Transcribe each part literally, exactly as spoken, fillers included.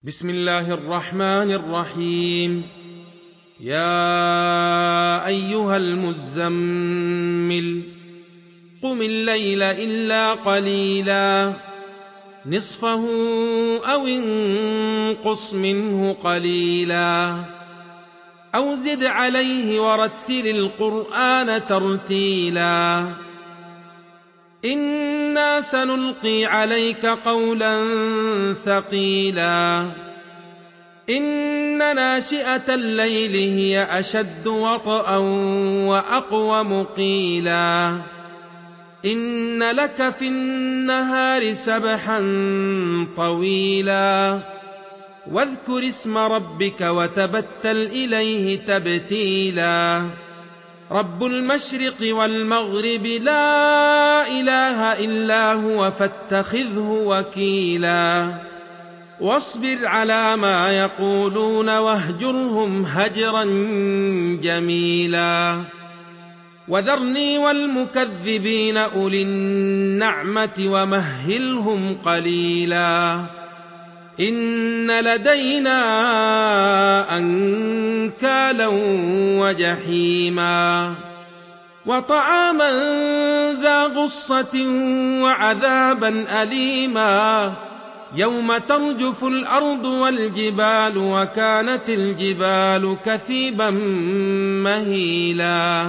بسم الله الرحمن الرحيم. يا أيها المزمل قم الليل إلا قليلا نصفه أو انقص منه قليلا أو زد عليه ورتل القرآن ترتيلا إنا سنلقي عليك قولا ثقيلا إن ناشئة الليل هي أشد وطئا وأقوم قيلا إن لك في النهار سبحا طويلا واذكر اسم ربك وتبتل إليه تبتيلا رب المشرق والمغرب لا إله إلا هو فاتخذه وكيلا واصبر على ما يقولون واهجرهم هجرا جميلا وذرني والمكذبين أولي النعمة ومهلهم قليلا إن لدينا أنكالا وجحيما وطعاما ذا غصة وعذابا أليما يوم ترجف الأرض والجبال وكانت الجبال كثيبا مهيلا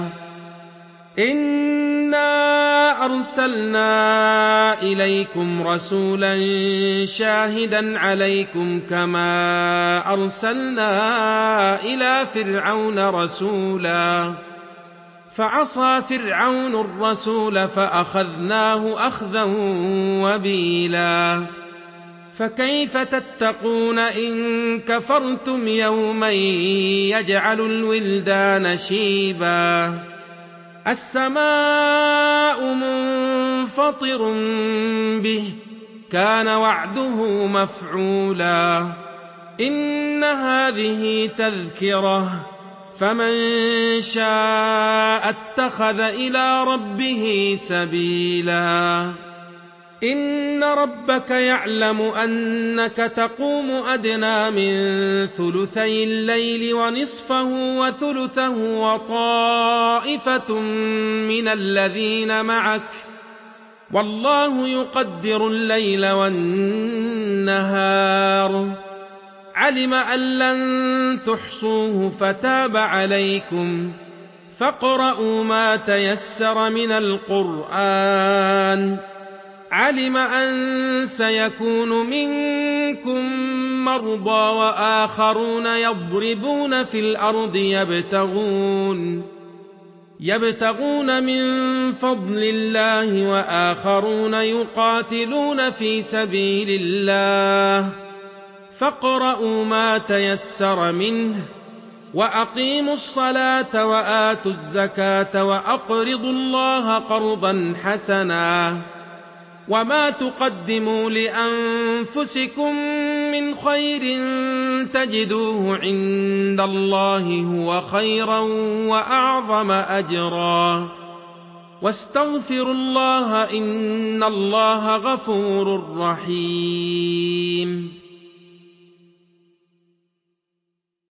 إنا أرسلنا إليكم رسولا شاهدا عليكم كما أرسلنا إلى فرعون رسولا فعصى فرعون الرسول فأخذناه أخذا وبيلا فكيف تتقون إن كفرتم يوما يجعل الولدان شيبا السماء منفطر به كان وعده مفعولا إن هذه تذكرة فمن شاء اتخذ إلى ربه سبيلا إن ربك يعلم أنك تقوم أدنى من ثلثي الليل ونصفه وثلثه وطائفة من الذين معك والله يقدر الليل والنهار علم أن لن تحصوه فتاب عليكم فاقرؤوا ما تيسر من القرآن علم أن سيكون منكم مرضى وآخرون يضربون في الأرض يبتغون يبتغون من فضل الله وآخرون يقاتلون في سبيل الله فاقرؤوا ما تيسر منه وأقيموا الصلاة وآتوا الزكاة وأقرضوا الله قرضا حسنا وما تقدموا لأنفسكم من خير تجدوه عند الله هو خيرا وأعظم أجرا واستغفروا الله إن الله غفور رحيم.